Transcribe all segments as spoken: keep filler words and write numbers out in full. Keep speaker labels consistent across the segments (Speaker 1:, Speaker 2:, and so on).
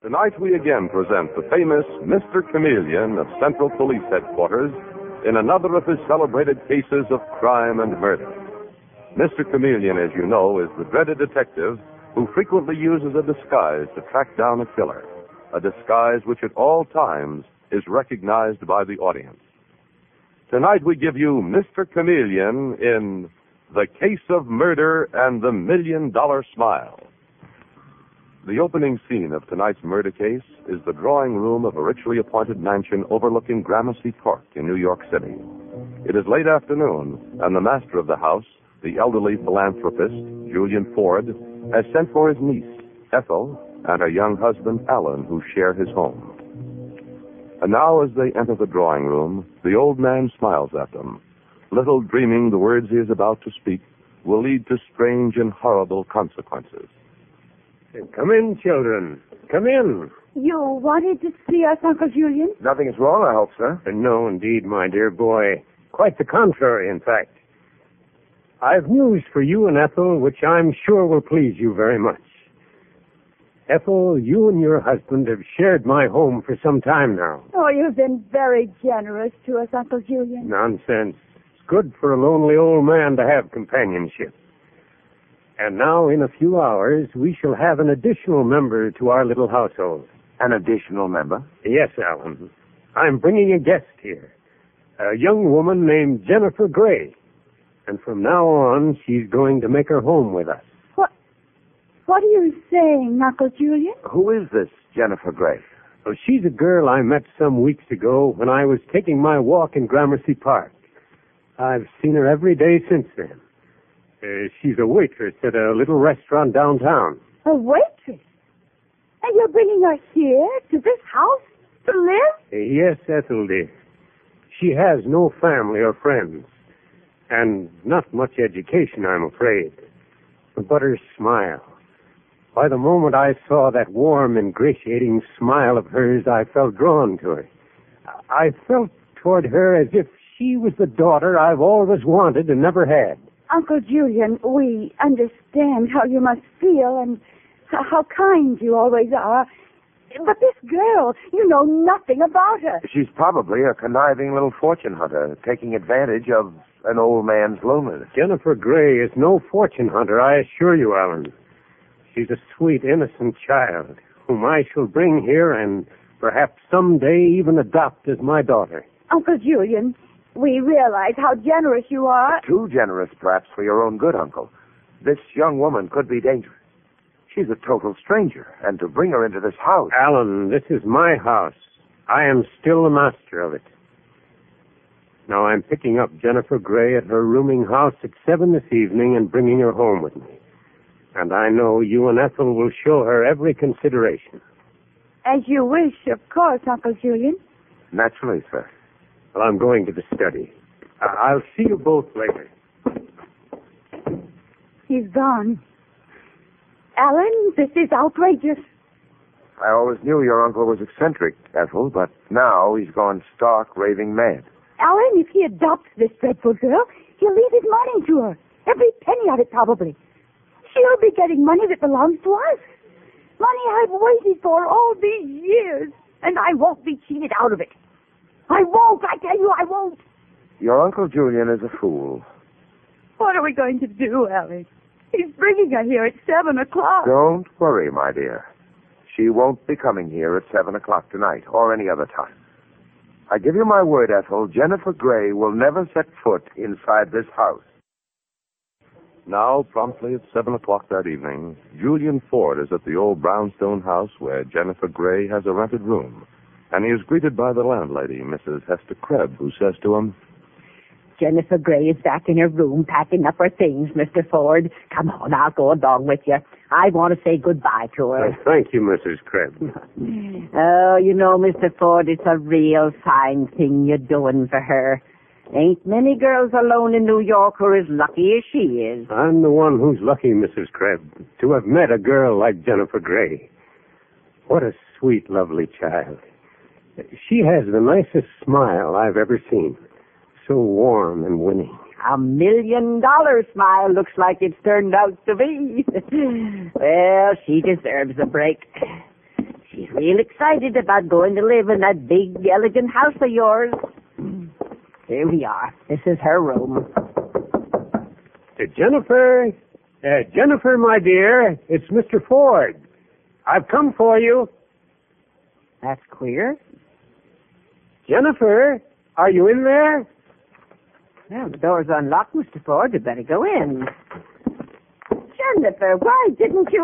Speaker 1: Tonight we again present the famous Mister Chameleon of Central Police Headquarters in another of his celebrated cases of crime and murder. Mister Chameleon, as you know, is the dreaded detective who frequently uses a disguise to track down a killer, a disguise which at all times is recognized by the audience. Tonight we give you Mister Chameleon in The Case of Murder and the Million Dollar Smile. The opening scene of tonight's murder case is the drawing room of a richly appointed mansion overlooking Gramercy Park in New York City. It is late afternoon, and the master of the house, the elderly philanthropist, Julian Ford, has sent for his niece, Ethel, and her young husband, Alan, who share his home. And now, as they enter the drawing room, the old man smiles at them, little dreaming the words he is about to speak will lead to strange and horrible consequences.
Speaker 2: Come in, children. Come in.
Speaker 3: You wanted to see us, Uncle Julian?
Speaker 2: Nothing is wrong, I hope, sir. Uh, no, indeed, my dear boy. Quite the contrary, in fact. I've news for you and Ethel, which I'm sure will please you very much. Ethel, you and your husband have shared my home for some time now.
Speaker 3: Oh, you've been very generous to us, Uncle Julian.
Speaker 2: Nonsense. It's good for a lonely old man to have companionship. And now, in a few hours, we shall have an additional member to our little household.
Speaker 4: An additional member?
Speaker 2: Yes, Alan. I'm bringing a guest here. A young woman named Jennifer Gray. And from now on, she's going to make her home with us.
Speaker 3: What? What are you saying, Uncle Julian?
Speaker 4: Who is this Jennifer Gray?
Speaker 2: Well, she's a girl I met some weeks ago when I was taking my walk in Gramercy Park. I've seen her every day since then. Uh, she's a waitress at a little restaurant downtown.
Speaker 3: A waitress? And you're bringing her here to this house to live?
Speaker 2: Uh, yes, Ethel, dear. She has no family or friends. And not much education, I'm afraid. But her smile. By the moment I saw that warm, ingratiating smile of hers, I felt drawn to her. I felt toward her as if she was the daughter I've always wanted and never had.
Speaker 3: Uncle Julian, we understand how you must feel and how kind you always are. But this girl, you know nothing about her.
Speaker 4: She's probably a conniving little fortune hunter, taking advantage of an old man's loneliness.
Speaker 2: Jennifer Gray is no fortune hunter, I assure you, Alan. She's a sweet, innocent child, whom I shall bring here and perhaps someday even adopt as my daughter.
Speaker 3: Uncle Julian, we realize how generous you are.
Speaker 4: Too generous, perhaps, for your own good, Uncle. This young woman could be dangerous. She's a total stranger, and to bring her into this house...
Speaker 2: Alan, this is my house. I am still the master of it. Now, I'm picking up Jennifer Gray at her rooming house at seven this evening and bringing her home with me. And I know you and Ethel will show her every consideration.
Speaker 3: As you wish, of course, Uncle Julian.
Speaker 4: Naturally, sir.
Speaker 2: Well, I'm going to the study. Uh, I'll see you both later.
Speaker 3: He's gone. Alan, this is outrageous.
Speaker 4: I always knew your uncle was eccentric, Ethel, but now he's gone stark, raving mad.
Speaker 3: Alan, if he adopts this dreadful girl, he'll leave his money to her. Every penny of it, probably. She'll be getting money that belongs to us. Money I've waited for all these years, and I won't be cheated out of it. I won't, I tell you, I won't.
Speaker 4: Your Uncle Julian is a fool.
Speaker 3: What are we going to do, Allie? He's bringing her here at seven o'clock.
Speaker 4: Don't worry, my dear. She won't be coming here at seven o'clock tonight or any other time. I give you my word, Ethel, Jennifer Gray will never set foot inside this house.
Speaker 1: Now, promptly at seven o'clock that evening, Julian Ford is at the old brownstone house where Jennifer Gray has a rented room. And he is greeted by the landlady, Missus Hester Krebs, who says to him,
Speaker 5: Jennifer Gray is back in her room packing up her things, Mister Ford. Come on, I'll go along with you. I want to say goodbye to her.
Speaker 2: Uh, thank you, Missus Krebs.
Speaker 5: Oh, you know, Mister Ford, it's a real fine thing you're doing for her. Ain't many girls alone in New York who are as lucky as she is.
Speaker 2: I'm the one who's lucky, Missus Krebs, to have met a girl like Jennifer Gray. What a sweet, lovely child. She has the nicest smile I've ever seen. So warm and winning.
Speaker 5: A million dollar smile looks like it's turned out to be. Well, she deserves a break. She's real excited about going to live in that big, elegant house of yours. Here we are. This is her room.
Speaker 2: Uh, Jennifer, uh, Jennifer, my dear, it's Mister Ford. I've come for you.
Speaker 5: That's queer.
Speaker 2: Jennifer, are you in there?
Speaker 5: Well, the door's unlocked, Mister Ford. You'd better go in. Jennifer, why didn't you...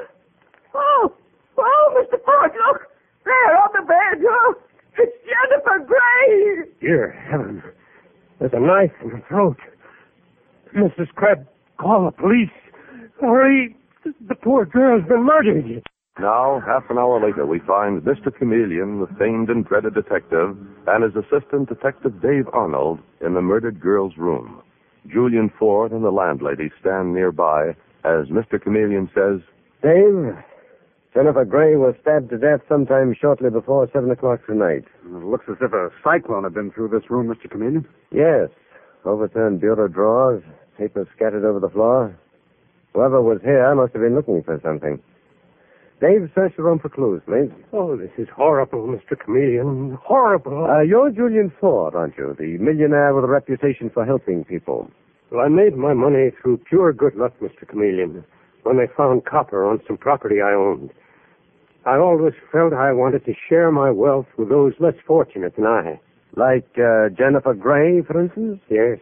Speaker 5: Oh, oh, Mister Ford, look. There, on the bed. Oh, it's Jennifer Gray.
Speaker 2: Dear heaven, there's a knife in her throat. Missus Krebs, call the police. Hurry, the poor girl's been murdered.
Speaker 1: Now, half an hour later, we find Mister Chameleon, the famed and dreaded detective, and his assistant, Detective Dave Arnold, in the murdered girl's room. Julian Ford and the landlady stand nearby as Mister Chameleon says,
Speaker 2: Dave, Jennifer Gray was stabbed to death sometime shortly before seven o'clock tonight.
Speaker 6: It looks as if a cyclone had been through this room, Mister Chameleon.
Speaker 2: Yes, overturned bureau drawers, papers scattered over the floor. Whoever was here must have been looking for something. Dave, search the room for clues, please. Oh, this is horrible, Mister Chameleon. Horrible. Uh, you're Julian Ford, aren't you? The millionaire with a reputation for helping people. Well, I made my money through pure good luck, Mister Chameleon, when they found copper on some property I owned. I always felt I wanted to share my wealth with those less fortunate than I. Like uh, Jennifer Gray, for instance? Yes.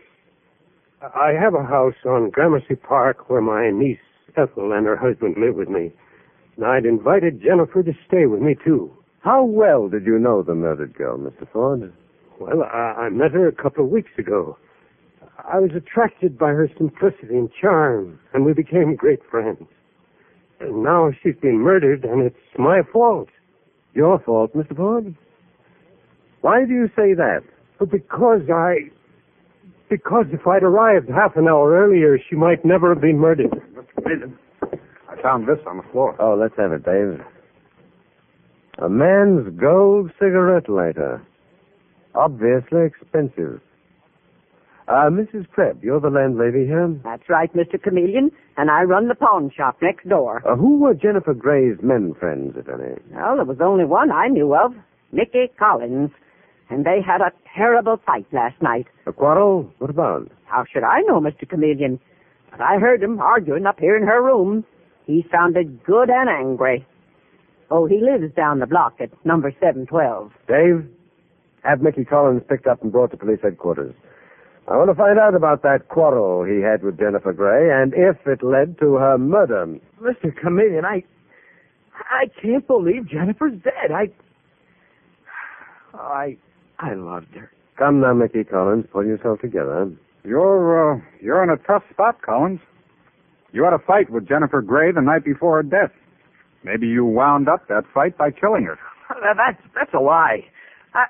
Speaker 2: I have a house on Gramercy Park where my niece, Ethel, and her husband live with me. And I'd invited Jennifer to stay with me, too. How well did you know the murdered girl, Mister Ford? Well, I, I met her a couple of weeks ago. I was attracted by her simplicity and charm, and we became great friends. And now she's been murdered, and it's my fault. Your fault, Mister Ford? Why do you say that? Well, because I... Because if I'd arrived half an hour earlier, she might never have been murdered.
Speaker 6: Mister Chameleon, I found this on the floor.
Speaker 2: Oh, let's have it, Dave. A man's gold cigarette lighter. Obviously expensive. Uh, Missus Krebs, you're the landlady here?
Speaker 5: That's right, Mister Chameleon, and I run the pawn shop next door.
Speaker 2: Uh, who were Jennifer Gray's men friends, if any?
Speaker 5: Well, there was only one I knew of, Mickey Collins, and they had a terrible fight last night.
Speaker 2: A quarrel? What about?
Speaker 5: How should I know, Mister Chameleon? But I heard him arguing up here in her room. He sounded good and angry. Oh, he lives down the block at number seven twelve.
Speaker 2: Dave, have Mickey Collins picked up and brought to police headquarters. I want to find out about that quarrel he had with Jennifer Gray and if it led to her murder.
Speaker 7: Mister Chameleon, I... I can't believe Jennifer's dead. I... I... I loved her.
Speaker 2: Come now, Mickey Collins, pull yourself together.
Speaker 6: You're, uh, you're in a tough spot, Collins. You had a fight with Jennifer Gray the night before her death. Maybe you wound up that fight by killing her.
Speaker 7: That's, that's a lie. I...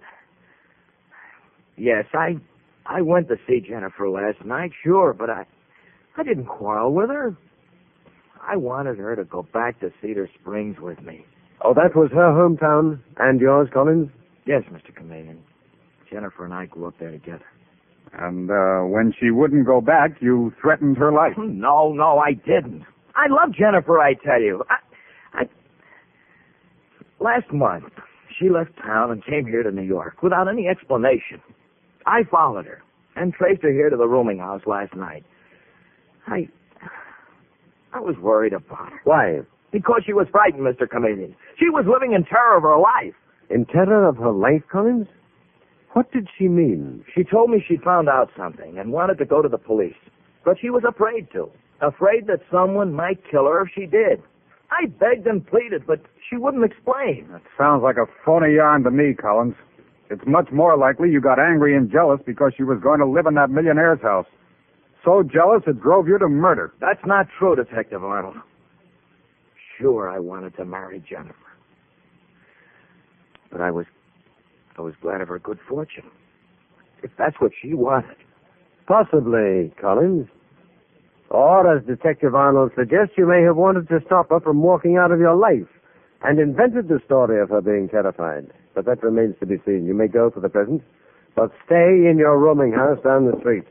Speaker 7: Yes, I... I went to see Jennifer last night, sure, but I... I didn't quarrel with her. I wanted her to go back to Cedar Springs with me.
Speaker 2: Oh, that was her hometown and yours, Collins?
Speaker 7: Yes, Mister Chameleon. Jennifer and I grew up there together.
Speaker 6: And uh, when she wouldn't go back, you threatened her life.
Speaker 7: No, no, I didn't. I love Jennifer, I tell you. I, I... Last month, she left town and came here to New York without any explanation. I followed her and traced her here to the rooming house last night. I... I was worried about her.
Speaker 2: Why?
Speaker 7: Because she was frightened, Mister Chameleon. She was living in terror of her life.
Speaker 2: In terror of her life, Collins? What did she mean?
Speaker 7: She told me she found out something and wanted to go to the police. But she was afraid to. Afraid that someone might kill her if she did. I begged and pleaded, but she wouldn't explain.
Speaker 6: That sounds like a phony yarn to me, Collins. It's much more likely you got angry and jealous because she was going to live in that millionaire's house. So jealous it drove you to murder.
Speaker 7: That's not true, Detective Arnold. Sure, I wanted to marry Jennifer. But I was... I was glad of her good fortune. If that's what she wanted.
Speaker 2: Possibly, Collins. Or, as Detective Arnold suggests, you may have wanted to stop her from walking out of your life and invented the story of her being terrified. But that remains to be seen. You may go for the present, but stay in your rooming house down the street.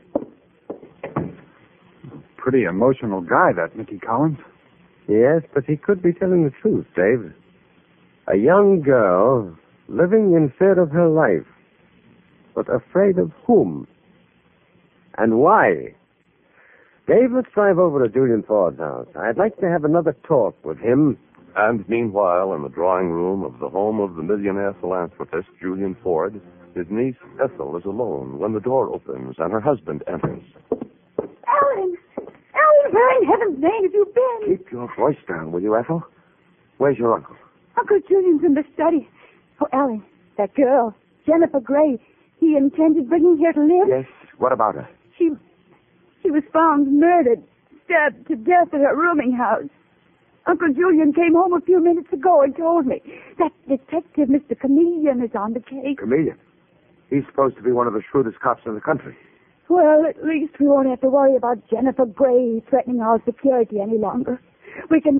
Speaker 6: Pretty emotional guy, that Mickey Collins.
Speaker 2: Yes, but he could be telling the truth, Dave. A young girl living in fear of her life. But afraid of whom? And why? Dave, let's drive over to Julian Ford's house. I'd like to have another talk with him.
Speaker 1: And meanwhile, in the drawing room of the home of the millionaire philanthropist, Julian Ford, his niece, Ethel, is alone when the door opens and her husband enters.
Speaker 3: Alan! Alan, where in heaven's name have you been?
Speaker 4: Keep your voice down, will you, Ethel? Where's your uncle?
Speaker 3: Uncle Julian's in the study. Oh, Alan, that girl, Jennifer Gray, he intended bringing here to live?
Speaker 4: Yes, what about her?
Speaker 3: She, she was found murdered, stabbed to death at her rooming house. Uncle Julian came home a few minutes ago and told me that detective, Mister Chameleon, is on the case.
Speaker 4: Chameleon? He's supposed to be one of the shrewdest cops in the country.
Speaker 3: Well, at least we won't have to worry about Jennifer Gray threatening our security any longer. We can...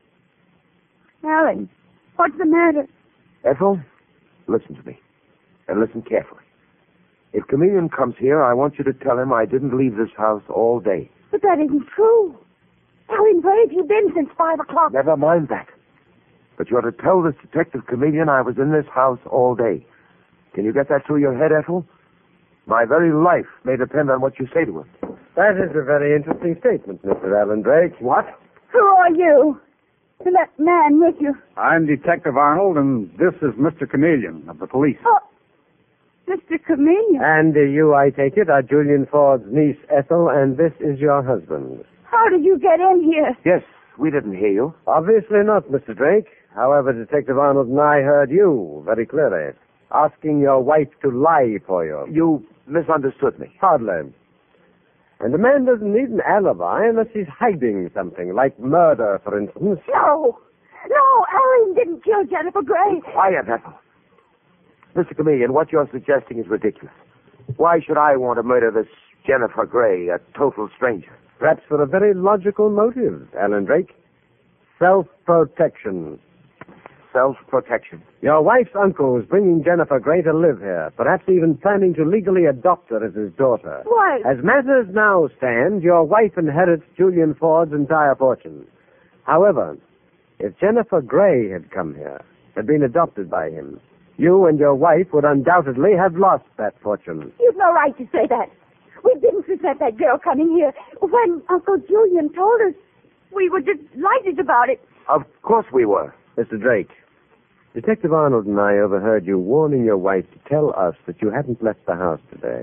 Speaker 3: Alan, what's the matter?
Speaker 4: Ethel, listen to me. And listen carefully. If Chameleon comes here, I want you to tell him I didn't leave this house all day.
Speaker 3: But that isn't true. Alan, where have you been since five o'clock?
Speaker 4: Never mind that. But you're to tell this detective Chameleon I was in this house all day. Can you get that through your head, Ethel? My very life may depend on what you say to him.
Speaker 2: That is a very interesting statement, Mister Alan Drake.
Speaker 4: What?
Speaker 3: Who are you? And that man with you?
Speaker 6: I'm Detective Arnold, and this is Mister Chameleon of the police.
Speaker 3: Oh, Mister Chameleon.
Speaker 2: And uh, you, I take it, are Julian Ford's niece, Ethel, and this is your husband.
Speaker 3: How did you get in here?
Speaker 4: Yes, we didn't hear you.
Speaker 2: Obviously not, Mister Drake. However, Detective Arnold and I heard you very clearly, asking your wife to lie for you.
Speaker 4: You misunderstood me.
Speaker 2: Hardly. And a man doesn't need an alibi unless he's hiding something, like murder, for instance.
Speaker 3: No. No, Alan didn't kill Jennifer Gray.
Speaker 4: Quiet, Ethel. Mister Chameleon, what you're suggesting is ridiculous. Why should I want to murder this Jennifer Gray, a total stranger?
Speaker 2: Perhaps for a very logical motive, Alan Drake. Self-protection.
Speaker 4: Self-protection.
Speaker 2: Your wife's uncle is bringing Jennifer Gray to live here, perhaps even planning to legally adopt her as his daughter.
Speaker 3: Why?
Speaker 2: As matters now stand, your wife inherits Julian Ford's entire fortune. However, if Jennifer Gray had come here, had been adopted by him, you and your wife would undoubtedly have lost that fortune.
Speaker 3: You've no right to say that. We didn't resent that girl coming here. When Uncle Julian told us, we were delighted about it.
Speaker 4: Of course we were.
Speaker 2: Mister Drake, Detective Arnold and I overheard you warning your wife to tell us that you hadn't left the house today.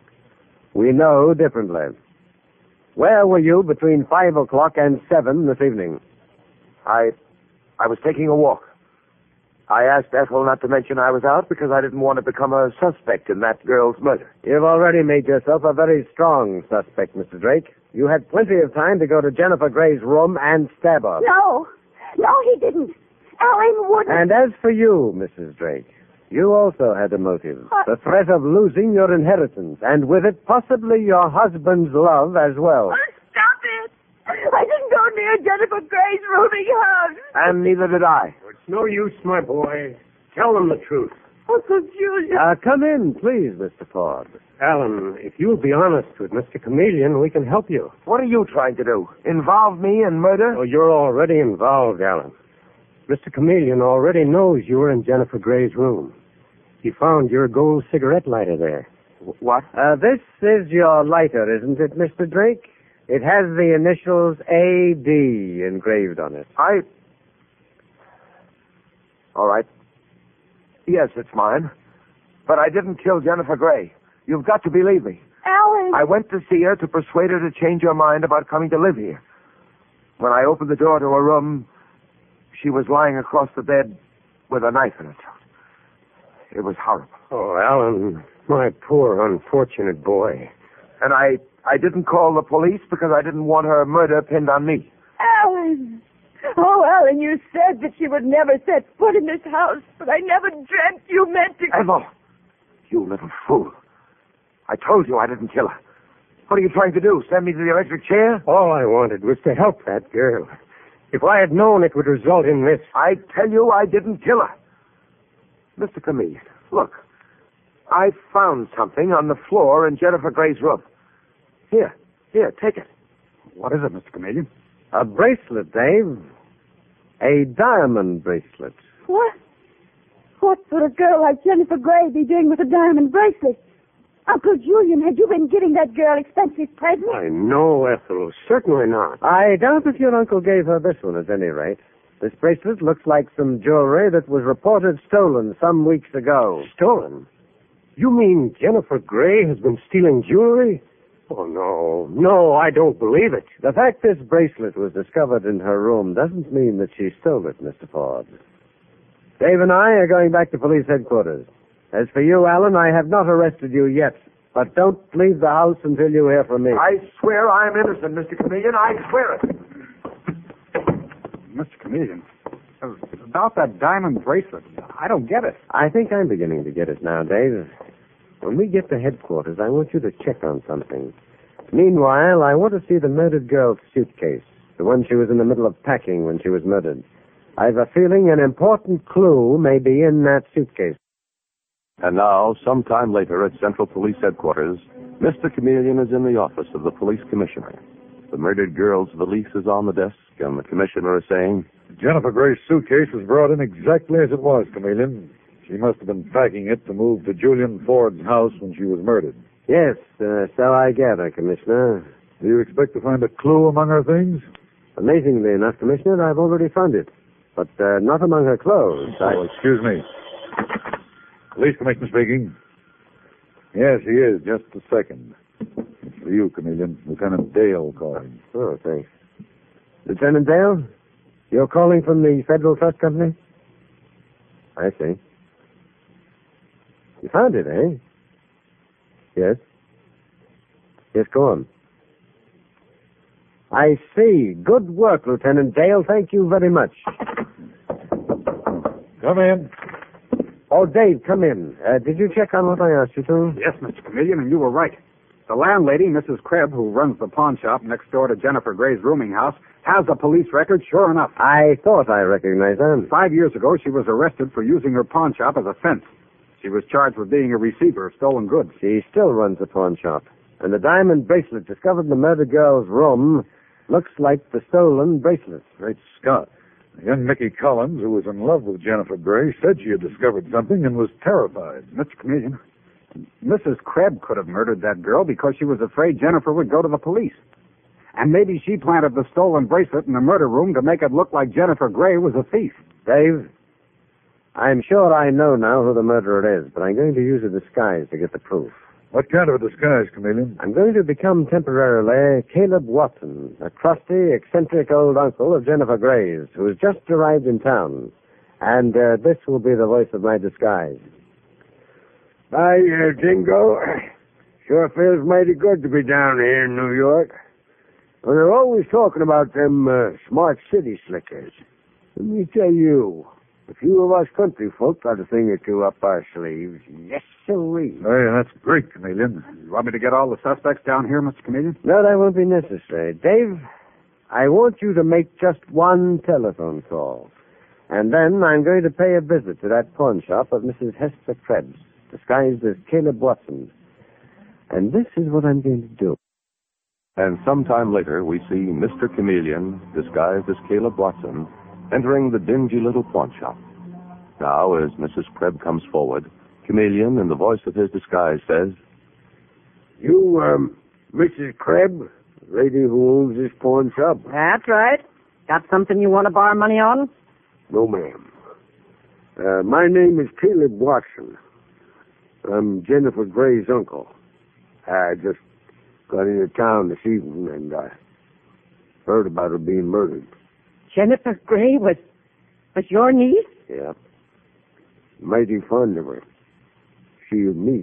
Speaker 2: We know differently. Where were you between five o'clock and seven this evening?
Speaker 4: I, I was taking a walk. I asked Ethel not to mention I was out because I didn't want to become a suspect in that girl's murder.
Speaker 2: You've already made yourself a very strong suspect, Mister Drake. You had plenty of time to go to Jennifer Gray's room and stab her.
Speaker 3: No. No, he didn't. Alan wouldn't.
Speaker 2: And as for you, Missus Drake, you also had a motive.
Speaker 3: What?
Speaker 2: The threat of losing your inheritance, and with it possibly your husband's love as well.
Speaker 3: Oh, stop it. I didn't go near Jennifer Gray's rooming house.
Speaker 4: And neither did I.
Speaker 2: It's no use, my boy. Tell them the truth.
Speaker 3: Uncle Julian.
Speaker 2: Uh, come in, please, Mister Ford. Alan, if you'll be honest with Mister Chameleon, we can help you.
Speaker 4: What are you trying to do? Involve me in murder?
Speaker 2: Oh, you're already involved, Alan. Mister Chameleon already knows you were in Jennifer Gray's room. He found your gold cigarette lighter there.
Speaker 4: What?
Speaker 2: Uh, this is your lighter, isn't it, Mister Drake? It has the initials A D engraved on it.
Speaker 4: I... All right. Yes, it's mine. But I didn't kill Jennifer Gray. You've got to believe me.
Speaker 3: Alan.
Speaker 4: I went to see her to persuade her to change her mind about coming to live here. When I opened the door to her room, she was lying across the bed with a knife in her throat. It was horrible.
Speaker 2: Oh, Alan, my poor unfortunate boy.
Speaker 4: And I, I didn't call the police because I didn't want her murder pinned on me.
Speaker 3: Alan. Oh, Alan, you said that she would never set foot in this house, but I never dreamt you meant to...
Speaker 4: Ethel, you little fool. I told you I didn't kill her. What are you trying to do, send me to the electric chair?
Speaker 2: All I wanted was to help that girl. If I had known it would result in this...
Speaker 4: I tell you I didn't kill her. Mister Chameleon, look. I found something on the floor in Jennifer Gray's room. Here, here, take it.
Speaker 6: What is it, Mister Chameleon?
Speaker 2: A bracelet, Dave. A diamond bracelet.
Speaker 3: What? What would a girl like Jennifer Gray be doing with a diamond bracelet? Uncle Julian, had you been getting that girl expensive presents?
Speaker 2: Why, no, Ethel. Certainly not.
Speaker 8: I doubt if your uncle gave her this one, at any rate. This bracelet looks like some jewelry that was reported stolen some weeks ago.
Speaker 2: Stolen? You mean Jennifer Gray has been stealing jewelry? Oh, no. No, I don't believe it.
Speaker 8: The fact this bracelet was discovered in her room doesn't mean that she stole it, Mister Ford. Dave and I are going back to police headquarters. As for you, Alan, I have not arrested you yet. But don't leave the house until you hear from me.
Speaker 4: I swear I am innocent, Mister Chameleon. I swear it.
Speaker 6: Mister Chameleon, about that diamond bracelet, I don't get it.
Speaker 8: I think I'm beginning to get it now, Dave. When we get to headquarters, I want you to check on something. Meanwhile, I want to see the murdered girl's suitcase, the one she was in the middle of packing when she was murdered. I've a feeling an important clue may be in that suitcase.
Speaker 1: And now, sometime later at Central Police Headquarters, Mister Chameleon is in the office of the police commissioner. The murdered girl's valise is on the desk, and the commissioner is saying,
Speaker 9: Jennifer Gray's suitcase was brought in exactly as it was, Chameleon. She must have been packing it to move to Julian Ford's house when she was murdered.
Speaker 8: Yes, uh, so I gather, Commissioner.
Speaker 9: Do you expect to find a clue among her things?
Speaker 8: Amazingly enough, Commissioner, I've already found it. But uh, not among her clothes. I...
Speaker 9: Oh, excuse me. Police Commissioner speaking. Yes, he is. Just a second. It's for you, Chameleon. Lieutenant Dale calling.
Speaker 8: Oh, thanks. Lieutenant Dale? You're calling from the Federal Trust Company? I see. You found it, eh? Yes. Yes, go on. I see. Good work, Lieutenant Dale. Thank you very much.
Speaker 9: Come in.
Speaker 8: Oh, Dave, come in. Uh, did you check on what I asked you to?
Speaker 6: Yes, Mister Chameleon, and you were right. The landlady, Missus Krebs, who runs the pawn shop next door to Jennifer Gray's rooming house, has a police record, sure enough.
Speaker 8: I thought I recognized her.
Speaker 6: Five years ago, she was arrested for using her pawn shop as a fence. She was charged with being a receiver of stolen goods.
Speaker 8: She still runs the pawn shop. And the diamond bracelet discovered in the murdered girl's room looks like the stolen bracelet.
Speaker 9: Great Scott. Young Mickey Collins, who was in love with Jennifer Gray, said she had discovered something and was terrified.
Speaker 6: Mister Chameleon, Missus Krebs could have murdered that girl because she was afraid Jennifer would go to the police. And maybe she planted the stolen bracelet in the murder room to make it look like Jennifer Gray was a thief.
Speaker 8: Dave, I'm sure I know now who the murderer is, but I'm going to use a disguise to get the proof.
Speaker 9: What kind of a disguise, Chameleon?
Speaker 8: I'm going to become temporarily Caleb Watson, a crusty, eccentric old uncle of Jennifer Gray's, who has just arrived in town. And uh, this will be the voice of my disguise.
Speaker 2: Hi, uh, Jingo. Sure feels mighty good to be down here in New York. Well, they're always talking about them uh, smart city slickers. Let me tell you, a few of us country folk got a thing or two up our sleeves. Yes, sirree.
Speaker 9: Hey, that's great, Chameleon.
Speaker 6: You want me to get all the suspects down here, Mister Chameleon?
Speaker 8: No, that won't be necessary. Dave, I want you to make just one telephone call. And then I'm going to pay a visit to that pawn shop of Missus Hester Krebs, disguised as Caleb Watson. And this is what I'm going to do.
Speaker 1: And sometime later, we see Mister Chameleon, disguised as Caleb Watson, entering the dingy little pawn shop. Now, as Missus Krebs comes forward, Chameleon, in the voice of his disguise, says,
Speaker 2: You, um, Missus Krebs, lady who owns this pawn shop?
Speaker 5: That's right. Got something you want to borrow money on?
Speaker 2: No, ma'am. Uh, my name is Caleb Watson. I'm Jennifer Gray's uncle. I just got into town this evening and I heard about her being murdered.
Speaker 5: Jennifer Gray was was your niece?
Speaker 2: Yeah. Mighty fond of her. She and me.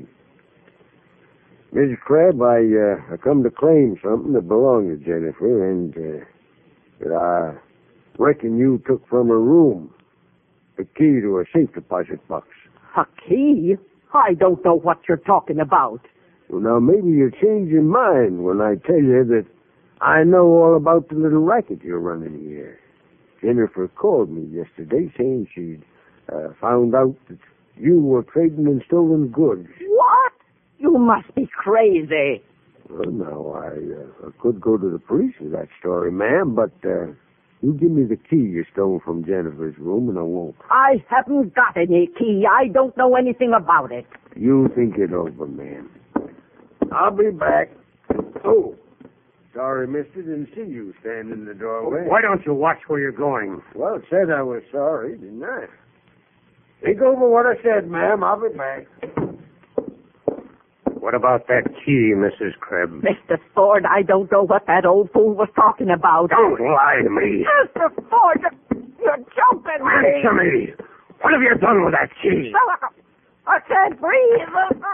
Speaker 2: Missus Krebs, I, uh, I come to claim something that belonged to Jennifer and uh, that I reckon you took from her room. The key to a safe deposit box.
Speaker 5: A key? I don't know what you're talking about.
Speaker 2: Well, now, maybe you'll change your mind when I tell you that I know all about the little racket you're running here. Jennifer called me yesterday saying she'd uh, found out that you were trading in stolen goods.
Speaker 5: What? You must be crazy.
Speaker 2: Well, now, I, uh, I could go to the police with that story, ma'am, but uh,
Speaker 8: You give me the key you stole from Jennifer's room, and I won't.
Speaker 5: I haven't got any key. I don't know anything about it.
Speaker 8: You think it over, ma'am.
Speaker 2: I'll be back.
Speaker 8: Oh, sorry, mister. Didn't see you standing in the doorway.
Speaker 2: Why don't you watch where you're going?
Speaker 8: Well, it said I was sorry, didn't I? Think over what I said, ma'am. I'll be back.
Speaker 2: What about that key, Missus Krebs?
Speaker 5: Mister Ford, I don't know what that old fool was talking about.
Speaker 2: Don't lie to me.
Speaker 5: Mister Ford, you're joking me.
Speaker 2: Answer me. What have you done with that key?
Speaker 5: I can't breathe.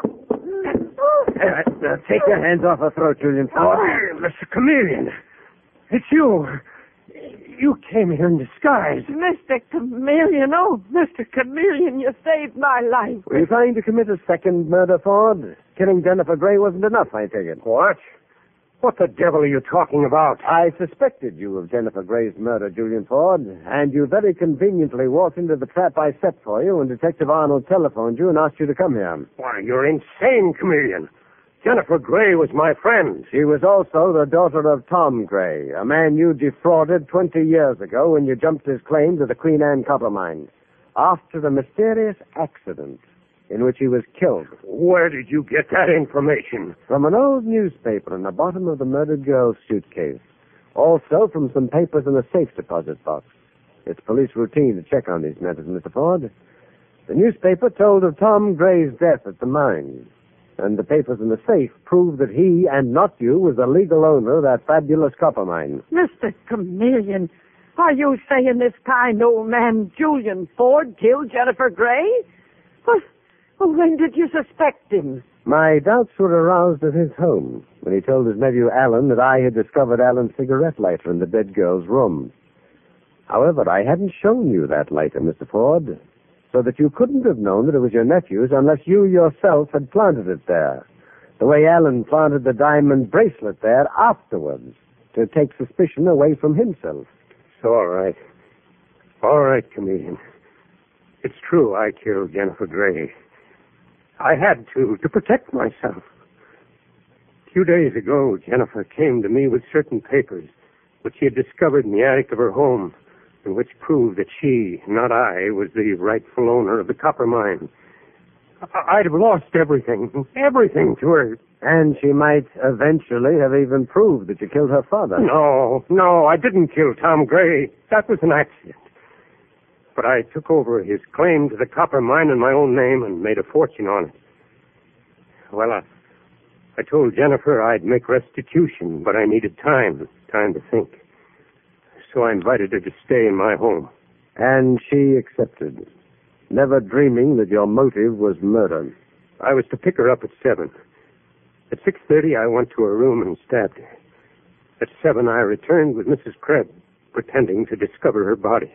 Speaker 8: Uh, uh, take your hands off her throat, Julian Ford.
Speaker 2: Oh, Mister Chameleon. It's you. You came here in disguise.
Speaker 5: Mister Chameleon, oh, Mister Chameleon, you saved my life.
Speaker 8: Were you trying to commit a second murder, Ford? Killing Jennifer Gray wasn't enough, I take it.
Speaker 2: What? What the devil are you talking about?
Speaker 8: I suspected you of Jennifer Gray's murder, Julian Ford, and you very conveniently walked into the trap I set for you when Detective Arnold telephoned you and asked you to come here.
Speaker 2: Why, you're insane, Chameleon. Jennifer Gray was my friend.
Speaker 8: She was also the daughter of Tom Gray, a man you defrauded twenty years ago when you jumped his claim to the Queen Anne copper mine, after a mysterious accident in which he was killed.
Speaker 2: Where did you get that information?
Speaker 8: From an old newspaper in the bottom of the murdered girl's suitcase. Also from some papers in a safe deposit box. It's police routine to check on these matters, Mister Ford. The newspaper told of Tom Gray's death at the mine. And the papers in the safe proved that he, and not you, was the legal owner of that fabulous copper mine.
Speaker 5: Mister Chameleon, are you saying this kind old man, Julian Ford, killed Jennifer Gray? Well, well, when did you suspect him?
Speaker 8: My doubts were aroused at his home when he told his nephew Alan that I had discovered Alan's cigarette lighter in the dead girl's room. However, I hadn't shown you that lighter, Mister Ford, so that you couldn't have known that it was your nephew's unless you yourself had planted it there, the way Alan planted the diamond bracelet there afterwards, to take suspicion away from himself.
Speaker 2: It's all right. All right, Chameleon. It's true I killed Jennifer Gray. I had to, to protect myself. A few days ago, Jennifer came to me with certain papers which she had discovered in the attic of her home, and which proved that she, not I, was the rightful owner of the copper mine. I- I'd have lost everything, everything to her.
Speaker 8: And she might eventually have even proved that you killed her father.
Speaker 2: No, no, I didn't kill Tom Gray. That was an accident. But I took over his claim to the copper mine in my own name and made a fortune on it. Well, I, I told Jennifer I'd make restitution, but I needed time, time to think. So I invited her to stay in my home.
Speaker 8: And she accepted, never dreaming that your motive was murder.
Speaker 2: I was to pick her up at seven. At six thirty, I went to her room and stabbed her. At seven, I returned with Missus Krebs, pretending to discover her body.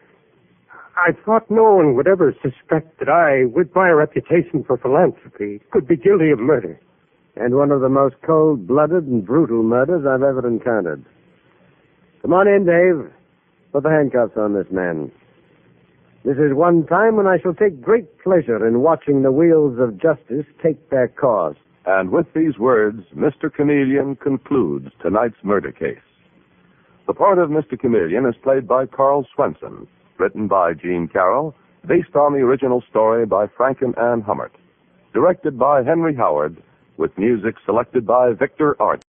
Speaker 2: I thought no one would ever suspect that I, with my reputation for philanthropy, could be guilty of murder.
Speaker 8: And one of the most cold-blooded and brutal murders I've ever encountered. Come on in, Dave. Put the handcuffs on this man. This is one time when I shall take great pleasure in watching the wheels of justice take their course.
Speaker 1: And with these words, Mister Chameleon concludes tonight's murder case. The part of Mister Chameleon is played by Carl Swenson, written by Gene Carroll, based on the original story by Frank and Ann Hummert, directed by Henry Howard, with music selected by Victor Art.